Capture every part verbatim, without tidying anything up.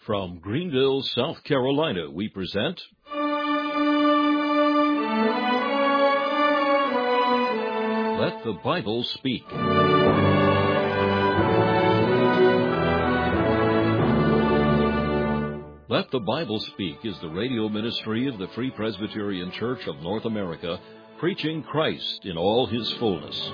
From Greenville, South Carolina, we present Let the Bible Speak. Let the Bible Speak is the radio ministry of the Free Presbyterian Church of North America, preaching Christ in all His fullness.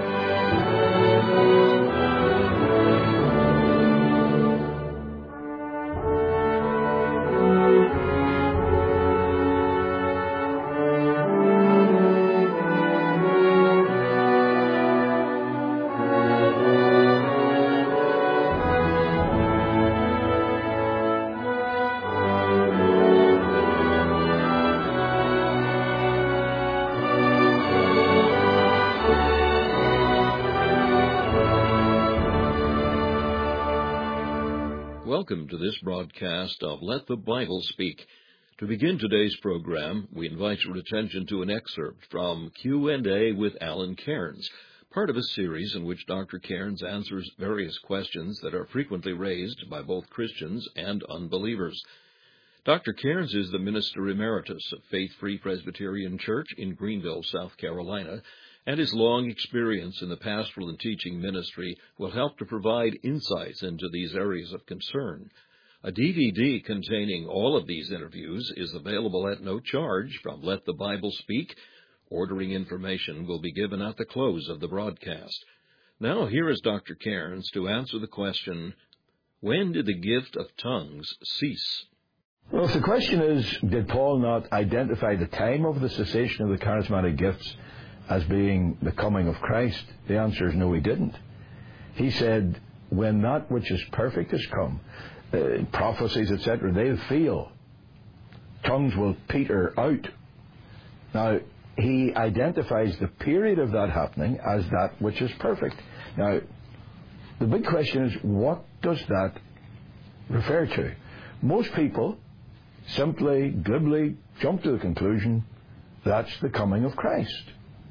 Welcome to this broadcast of Let the Bible Speak. To begin today's program, we invite your attention to an excerpt from Q and A with Alan Cairns, part of a series in which Doctor Cairns answers various questions that are frequently raised by both Christians and unbelievers. Doctor Cairns is the Minister Emeritus of Faith Free Presbyterian Church in Greenville, South Carolina, and his long experience in the pastoral and teaching ministry will help to provide insights into these areas of concern. A D V D containing all of these interviews is available at no charge from Let the Bible Speak. Ordering information will be given at the close of the broadcast. Now, here is Doctor Cairns to answer the question, when did the gift of tongues cease? Well, if the question is, did Paul not identify the time of the cessation of the charismatic gifts as being the coming of Christ? The answer is no, he didn't. He said, when that which is perfect has come, uh, prophecies, et cetera, they'll fail. Tongues will peter out. Now, he identifies the period of that happening as that which is perfect. Now, the big question is, what does that refer to? Most people simply, glibly jump to the conclusion that's the coming of Christ.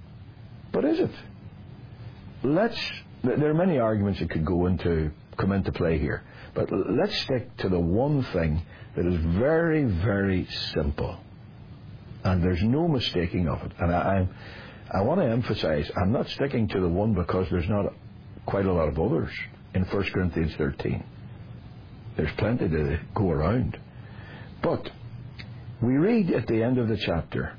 But is it? Let's, there are many arguments that could go into, come into play here, but let's stick to the one thing that is very, very simple. And there's no mistaking of it. And I, I, I want to emphasize, I'm not sticking to the one because there's not quite a lot of others in First Corinthians thirteen. There's plenty to go around. But we read at the end of the chapter,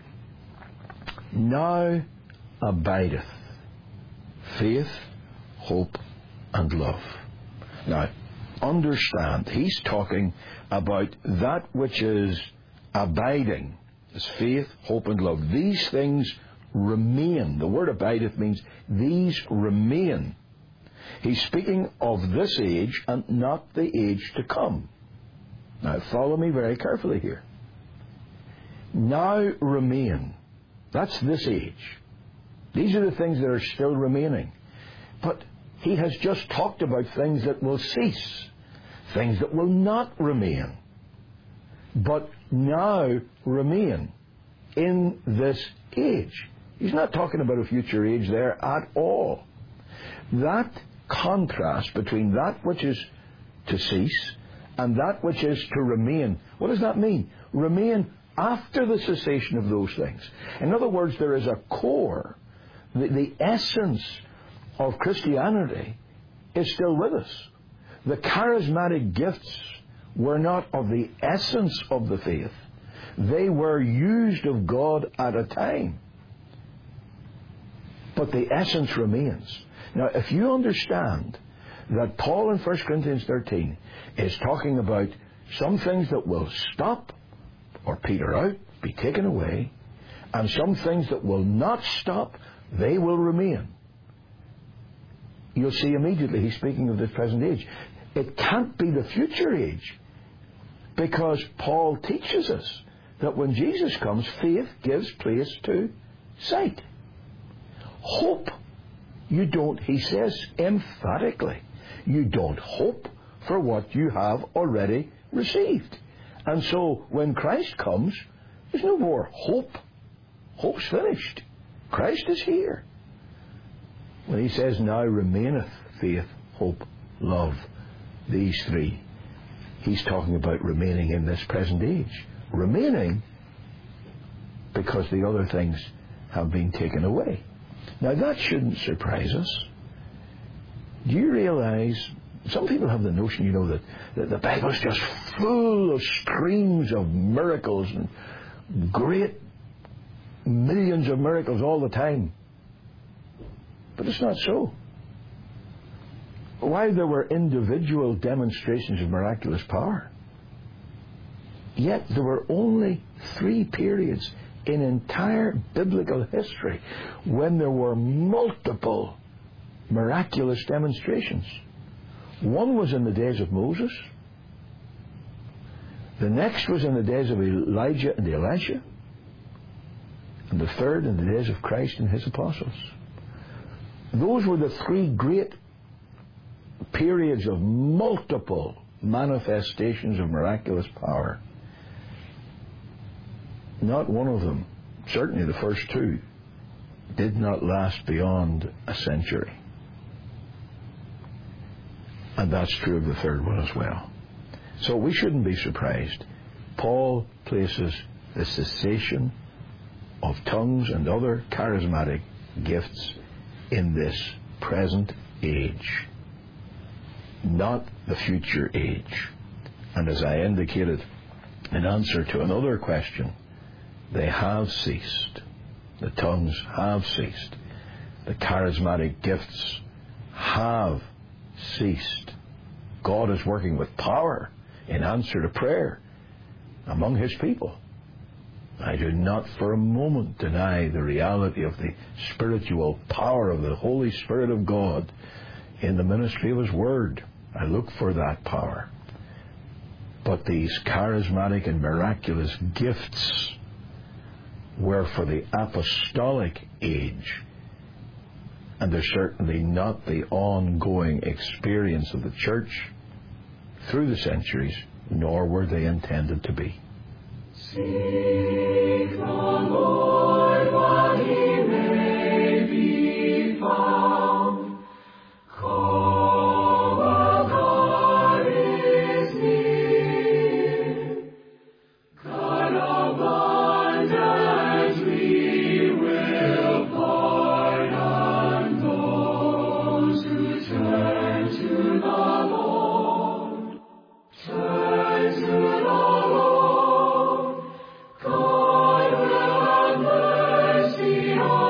now abideth faith, hope, and love. Now, understand, he's talking about that which is abiding, is faith, hope, and love. These things remain. The word abideth means these remain. He's speaking of this age and not the age to come. Now, follow me very carefully here. Now remain. That's this age. These are the things that are still remaining. But he has just talked about things that will cease, things that will not remain, but now remain in this age. He's not talking about a future age there at all. That contrast between that which is to cease and that which is to remain, what does that mean? Remain after the cessation of those things. In other words, there is a core. The, the essence of Christianity is still with us. The charismatic gifts were not of the essence of the faith. They were used of God at a time. But the essence remains. Now, if you understand that Paul in First Corinthians thirteen is talking about some things that will stop or peter out, be taken away, and some things that will not stop, they will remain, you'll see immediately he's speaking of this present age. It can't be the future age, because Paul teaches us that when Jesus comes, faith gives place to sight. Hope, you don't, he says emphatically, you don't hope for what you have already received. And so when Christ comes, there's no more hope. Hope's finished. Christ is here. When he says, now remaineth faith, hope, love, these three, he's talking about remaining in this present age. Remaining because the other things have been taken away. Now that shouldn't surprise us. Do you realize, some people have the notion, you know, that, that the Bible is just full of streams of miracles and great millions of miracles all the time. But it's not so. While there were individual demonstrations of miraculous power, yet there were only three periods in entire biblical history when there were multiple miraculous demonstrations. One was in the days of Moses. The next was in the days of Elijah and Elisha. And the third in the days of Christ and his apostles. Those were the three great periods of multiple manifestations of miraculous power. Not one of them, certainly the first two, did not last beyond a century. And that's true of the third one as well. So we shouldn't be surprised. Paul places the cessation of tongues and other charismatic gifts in this present age, not the future age. And as I indicated in answer to another question, they have ceased. The tongues have ceased. The charismatic gifts have ceased. God is working with power in answer to prayer among his people. I do not for a moment deny the reality of the spiritual power of the Holy Spirit of God in the ministry of his word. I look for that power. But these charismatic and miraculous gifts were for the apostolic age, and they're certainly not the ongoing experience of the church through the centuries, nor were they intended to be. Seek the Lord while he may be found. Call while God is near. God abundantly will pardon those who turn to the Lord. Turn to the Lord. God will have mercy on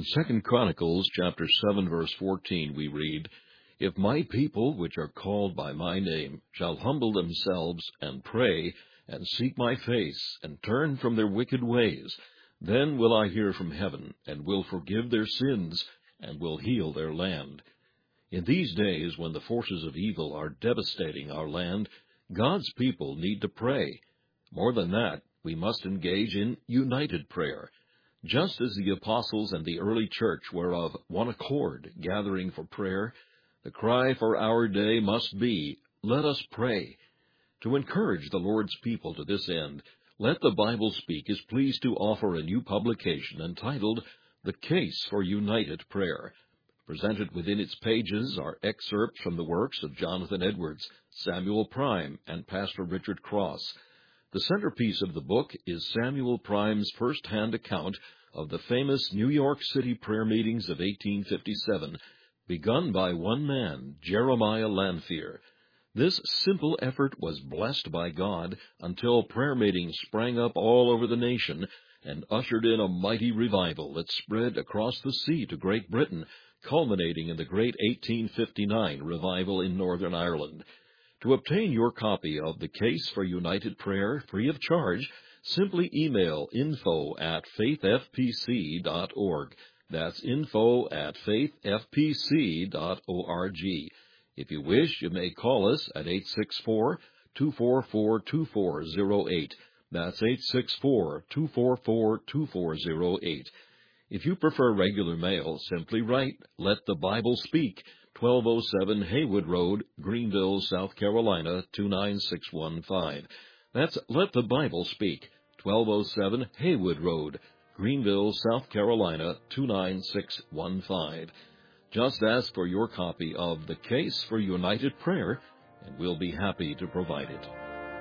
Second Chronicles chapter seven, verse fourteen, we read, If my people, which are called by my name, shall humble themselves, and pray, and seek my face, and turn from their wicked ways, then will I hear from heaven, and will forgive their sins, and will heal their land. In these days, when the forces of evil are devastating our land, God's people need to pray. More than that, we must engage in united prayer. Just as the apostles and the early church were of one accord, gathering for prayer, the cry for our day must be, let us pray. To encourage the Lord's people to this end, Let the Bible Speak is pleased to offer a new publication entitled The Case for United Prayer. Presented within its pages are excerpts from the works of Jonathan Edwards, Samuel Prime, and Pastor Richard Cross. The centerpiece of the book is Samuel Prime's first-hand account of the famous New York City prayer meetings of eighteen fifty-seven, begun by one man, Jeremiah Lanphier. This simple effort was blessed by God until prayer meetings sprang up all over the nation and ushered in a mighty revival that spread across the sea to Great Britain, culminating in the great eighteen fifty-nine revival in Northern Ireland. To obtain your copy of The Case for United Prayer free of charge, simply email info at faith f p c dot org. That's info at faith f p c dot org. If you wish, you may call us at eight six four, two four four, two four zero eight. That's eight six four, two four four, two four zero eight. If you prefer regular mail, simply write, Let the Bible Speak, twelve oh seven Haywood Road, Greenville, South Carolina, two nine six one five. That's Let the Bible Speak, twelve oh seven Haywood Road, Greenville, South Carolina, two nine six one five. Just ask for your copy of The Case for United Prayer, and we'll be happy to provide it.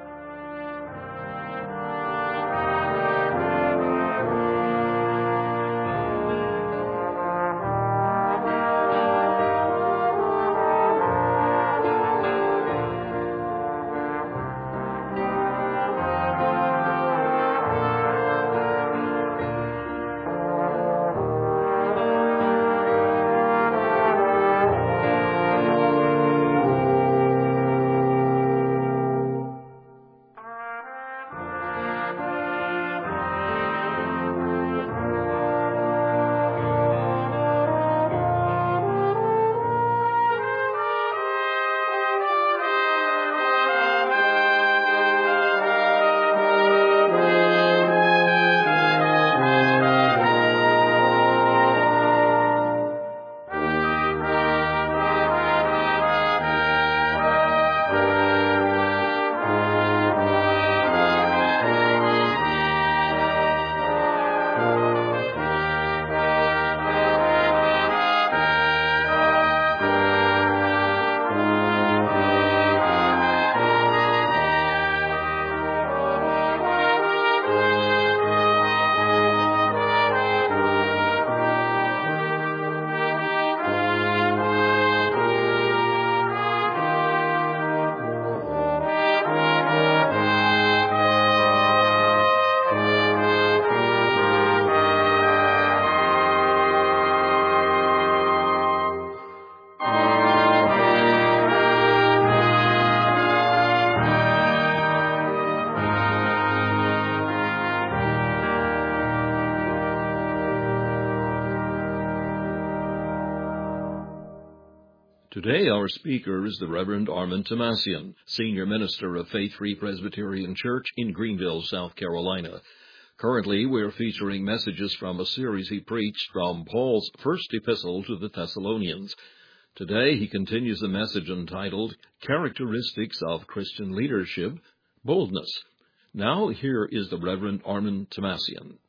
Today our speaker is the Reverend Armand Tomassian, Senior Minister of Faith Free Presbyterian Church in Greenville, South Carolina. Currently, we're featuring messages from a series he preached from Paul's first epistle to the Thessalonians. Today he continues the message entitled, Characteristics of Christian Leadership, Boldness. Now here is the Reverend Armand Tomassian.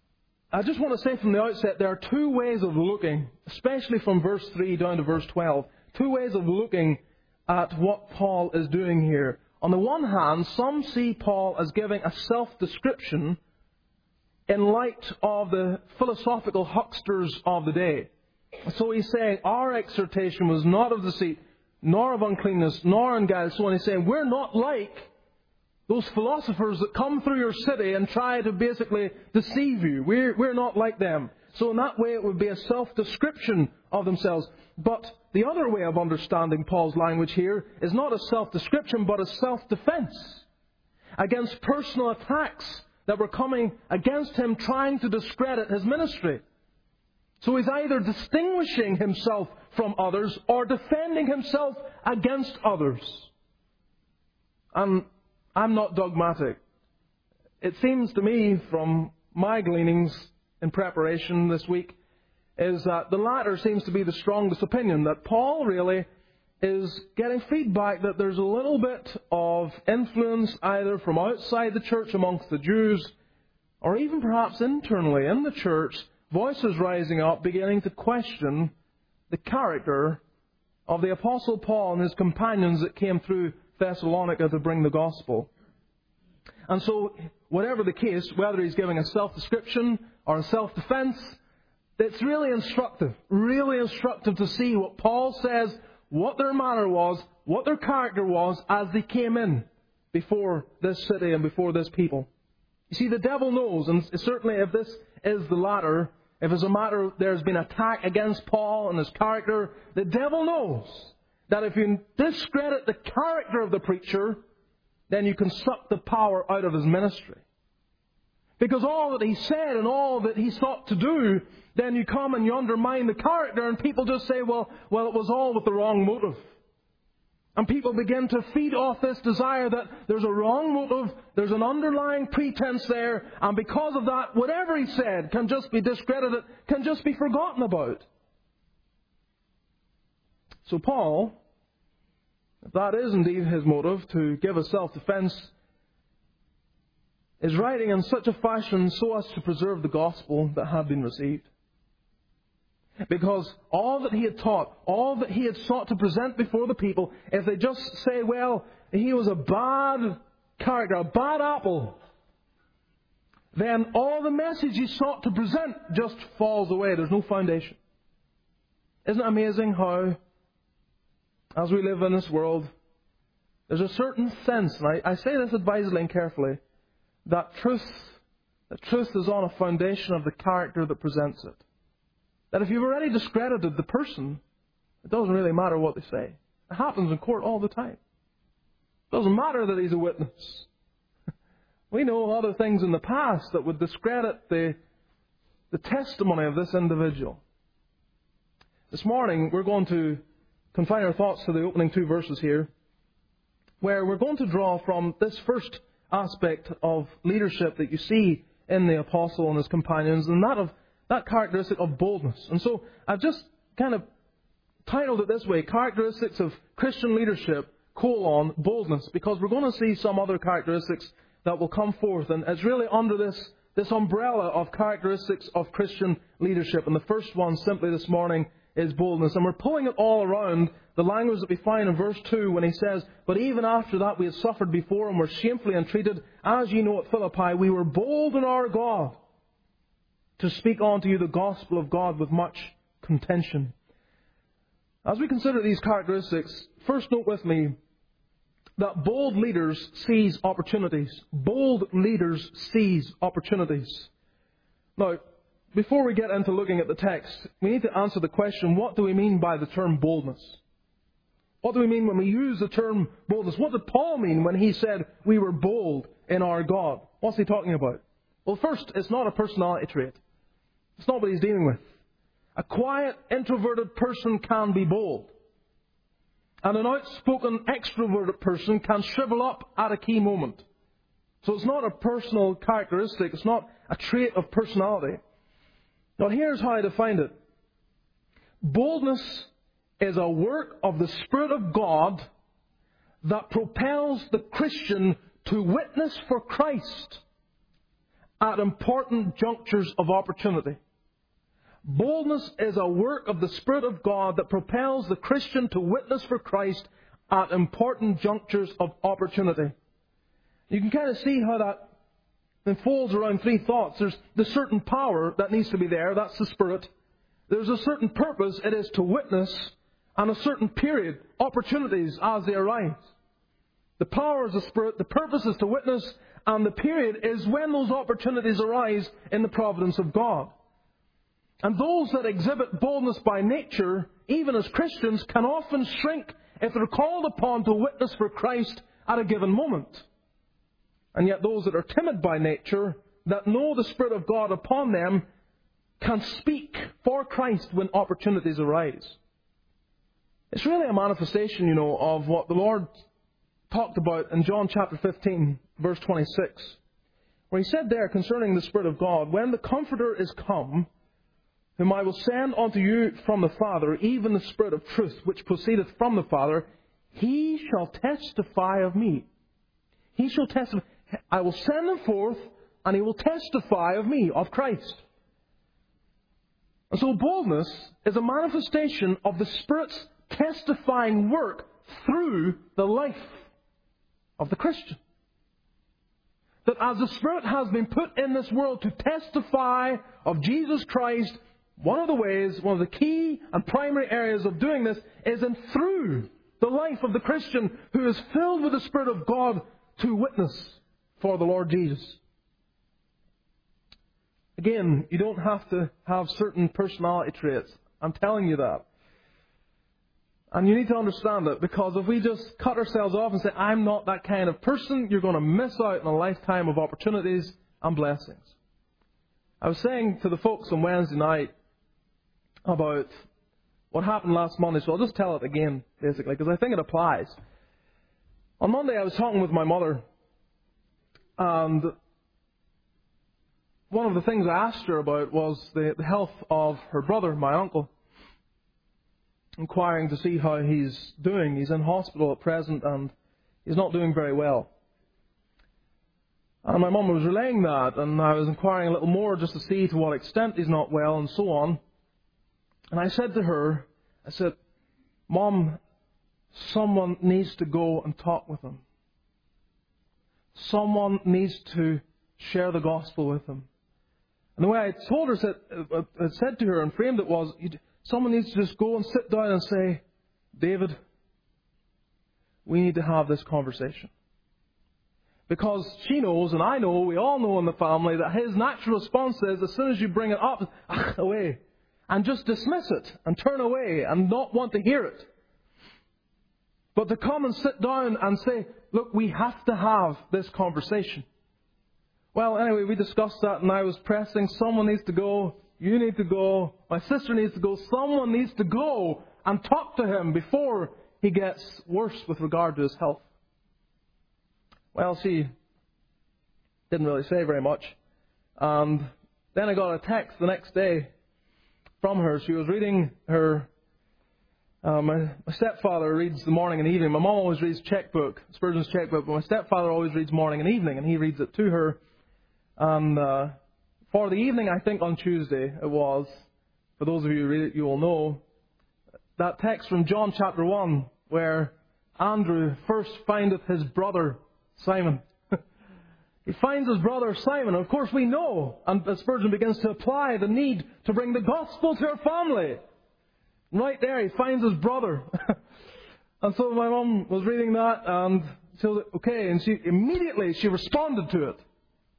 I just want to say from the outset, there are two ways of looking, especially from verse three down to verse twelve, two ways of looking at what Paul is doing here. On the one hand, some see Paul as giving a self-description in light of the philosophical hucksters of the day. So he's saying, our exhortation was not of deceit, nor of uncleanness, nor in guile. So he's saying, we're not like those philosophers that come through your city and try to basically deceive you. We're, we're not like them. So in that way it would be a self-description of themselves. But the other way of understanding Paul's language here is not a self-description, but a self-defense against personal attacks that were coming against him, trying to discredit his ministry. So he's either distinguishing himself from others or defending himself against others. And I'm not dogmatic. It seems to me from my gleanings in preparation this week is that the latter seems to be the strongest opinion, that Paul really is getting feedback that there's a little bit of influence either from outside the church amongst the Jews or even perhaps internally in the church, voices rising up beginning to question the character of the Apostle Paul and his companions that came through Thessalonica to bring the gospel. And so, whatever the case, whether he's giving a self-description or a self-defense, it's really instructive, really instructive to see what Paul says, what their manner was, what their character was as they came in before this city and before this people. You see, the devil knows, and certainly if this is the latter, if it's a matter there's been attack against Paul and his character, the devil knows that if you discredit the character of the preacher, then you can suck the power out of his ministry. Because all that he said and all that he sought to do, then you come and you undermine the character and people just say, well, well, it was all with the wrong motive. And people begin to feed off this desire that there's a wrong motive, there's an underlying pretense there, and because of that, whatever he said can just be discredited, can just be forgotten about. So Paul, if that is indeed his motive, to give a self-defense, is writing in such a fashion so as to preserve the gospel that had been received. Because all that he had taught, all that he had sought to present before the people, if they just say, well, he was a bad character, a bad apple, then all the message he sought to present just falls away. There's no foundation. Isn't it amazing how, as we live in this world, there's a certain sense, and I, I say this advisedly and carefully, that truth, that truth is on a foundation of the character that presents it. That if you've already discredited the person, it doesn't really matter what they say. It happens in court all the time. It doesn't matter that he's a witness. We know other things in the past that would discredit the, the testimony of this individual. This morning, we're going to confine our thoughts to the opening two verses here, where we're going to draw from this first aspect of leadership that you see in the apostle and his companions, and that of that characteristic of boldness. And so I've just kind of titled it this way, Characteristics of Christian Leadership, colon, boldness, because we're going to see some other characteristics that will come forth. And it's really under this, this umbrella of characteristics of Christian leadership. And the first one simply this morning is boldness. And we're pulling it all around the language that we find in verse two when he says, but even after that we had suffered before and were shamefully entreated, as ye know at Philippi, we were bold in our God to speak unto you the gospel of God with much contention. As we consider these characteristics, first note with me that bold leaders seize opportunities. Bold leaders seize opportunities. Now, before we get into looking at the text, we need to answer the question, what do we mean by the term boldness? What do we mean when we use the term boldness? What did Paul mean when he said we were bold in our God? What's he talking about? Well, first, it's not a personality trait. It's not what he's dealing with. A quiet, introverted person can be bold. And an outspoken, extroverted person can shrivel up at a key moment. So it's not a personal characteristic. It's not a trait of personality. Now, here's how I define it. Boldness is a work of the Spirit of God that propels the Christian to witness for Christ at important junctures of opportunity. Boldness is a work of the Spirit of God that propels the Christian to witness for Christ at important junctures of opportunity. You can kind of see how that unfolds around three thoughts. There's the certain power that needs to be there. That's the Spirit. There's a certain purpose. It is to witness. And a certain period, opportunities as they arise. The power is the Spirit. The purpose is to witness. And the period is when those opportunities arise in the providence of God. And those that exhibit boldness by nature, even as Christians, can often shrink if they're called upon to witness for Christ at a given moment. And yet those that are timid by nature, that know the Spirit of God upon them, can speak for Christ when opportunities arise. It's really a manifestation, you know, of what the Lord talked about in John chapter fifteen, verse twenty-six, where He said there concerning the Spirit of God, "When the Comforter is come, whom I will send unto you from the Father, even the Spirit of truth, which proceedeth from the Father, He shall testify of me." He shall testify. I will send him forth, and he will testify of me, of Christ. And so boldness is a manifestation of the Spirit's testifying work through the life of the Christian. That as the Spirit has been put in this world to testify of Jesus Christ, one of the ways, one of the key and primary areas of doing this is in through the life of the Christian who is filled with the Spirit of God to witness for the Lord Jesus. Again, you don't have to have certain personality traits. I'm telling you that. And you need to understand it, because if we just cut ourselves off and say, I'm not that kind of person, you're going to miss out on a lifetime of opportunities and blessings. I was saying to the folks on Wednesday night about what happened last Monday, so I'll just tell it again, basically, because I think it applies. On Monday, I was talking with my mother, and one of the things I asked her about was the, the health of her brother, my uncle, inquiring to see how he's doing. He's in hospital at present, and he's not doing very well. And my mum was relaying that, and I was inquiring a little more just to see to what extent he's not well, and so on. And I said to her, I said, "Mom, someone needs to go and talk with him. Someone needs to share the gospel with him." And the way I told her, said, I said to her and framed it was, someone needs to just go and sit down and say, "David, we need to have this conversation." Because she knows, and I know, we all know in the family, that his natural response is, as soon as you bring it up, ah, away. And just dismiss it and turn away and not want to hear it. But to come and sit down and say, "Look, we have to have this conversation." Well, anyway, we discussed that, and I was pressing, someone needs to go, you need to go, my sister needs to go, someone needs to go and talk to him before he gets worse with regard to his health. Well, she didn't really say very much. And then I got a text the next day from her. She was reading her, uh, my, my stepfather reads the morning and evening. My mom always reads checkbook, Spurgeon's checkbook, but my stepfather always reads morning and evening, and he reads it to her. And uh, for the evening, I think on Tuesday it was, for those of you who read it, you will know, that text from John chapter one, where Andrew first findeth his brother Simon. He finds his brother Simon. Of course, we know, and Spurgeon begins to apply the need to bring the gospel to her family. Right there, he finds his brother. And so my mum was reading that, and she was like, okay, and she immediately she responded to it.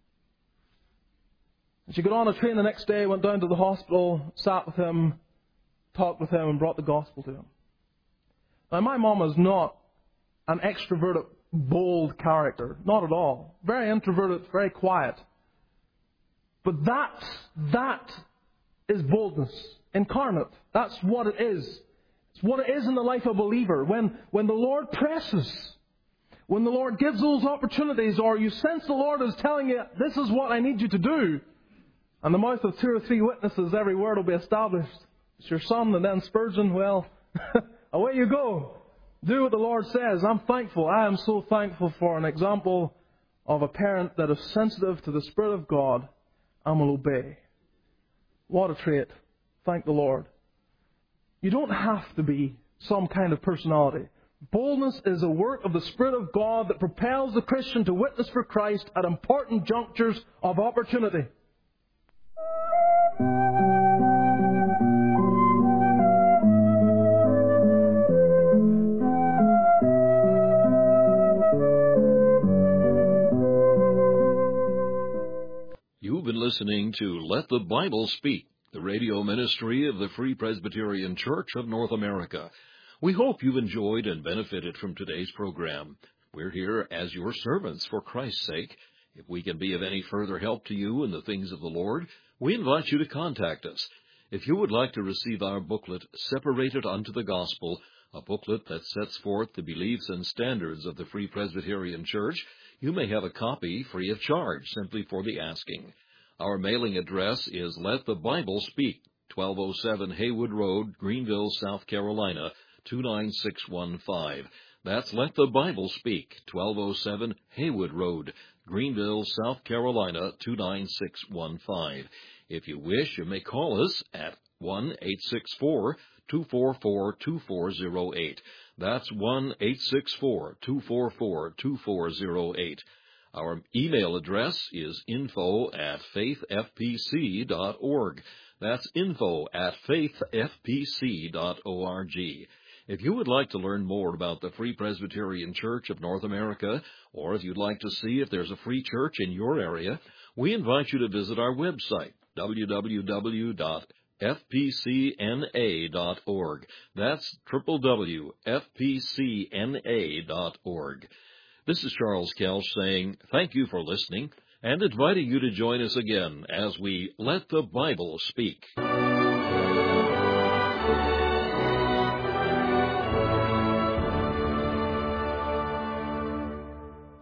And she got on a train the next day, went down to the hospital, sat with him, talked with him, and brought the gospel to him. Now, my mum is not an extroverted, bold character. Not at all. Very introverted, very quiet. But that, that is boldness incarnate. That's what it is. It's what it is in the life of a believer. When, when the Lord presses, when the Lord gives those opportunities, or you sense the Lord is telling you, this is what I need you to do, and the mouth of two or three witnesses, every word will be established. It's your son and then Spurgeon. Well, away you go. Do what the Lord says. I'm thankful. I am so thankful for an example of a parent that is sensitive to the Spirit of God and will obey. What a trait. Thank the Lord. You don't have to be some kind of personality. Boldness is a work of the Spirit of God that propels the Christian to witness for Christ at important junctures of opportunity. You've been listening to Let the Bible Speak, the radio ministry of the Free Presbyterian Church of North America. We hope you've enjoyed and benefited from today's program. We're here as your servants for Christ's sake. If we can be of any further help to you in the things of the Lord, we invite you to contact us. If you would like to receive our booklet, Separated unto the Gospel, a booklet that sets forth the beliefs and standards of the Free Presbyterian Church, you may have a copy free of charge, simply for the asking. Our mailing address is Let the Bible Speak, twelve oh seven Haywood Road, Greenville, South Carolina, two nine six one five. That's Let the Bible Speak, twelve oh seven Haywood Road, Greenville, South Carolina, two nine six one five. If you wish, you may call us at one eight six four, two four four, two four zero eight. That's one eight six four, two four four, two four zero eight. Our email address is info at faith f p c dot org. That's info at faith f p c dot org. If you would like to learn more about the Free Presbyterian Church of North America, or if you'd like to see if there's a free church in your area, we invite you to visit our website, w w w dot f p c n a dot org. That's w w w dot f p c n a dot org. This is Charles Kelch saying thank you for listening and inviting you to join us again as we Let the Bible Speak.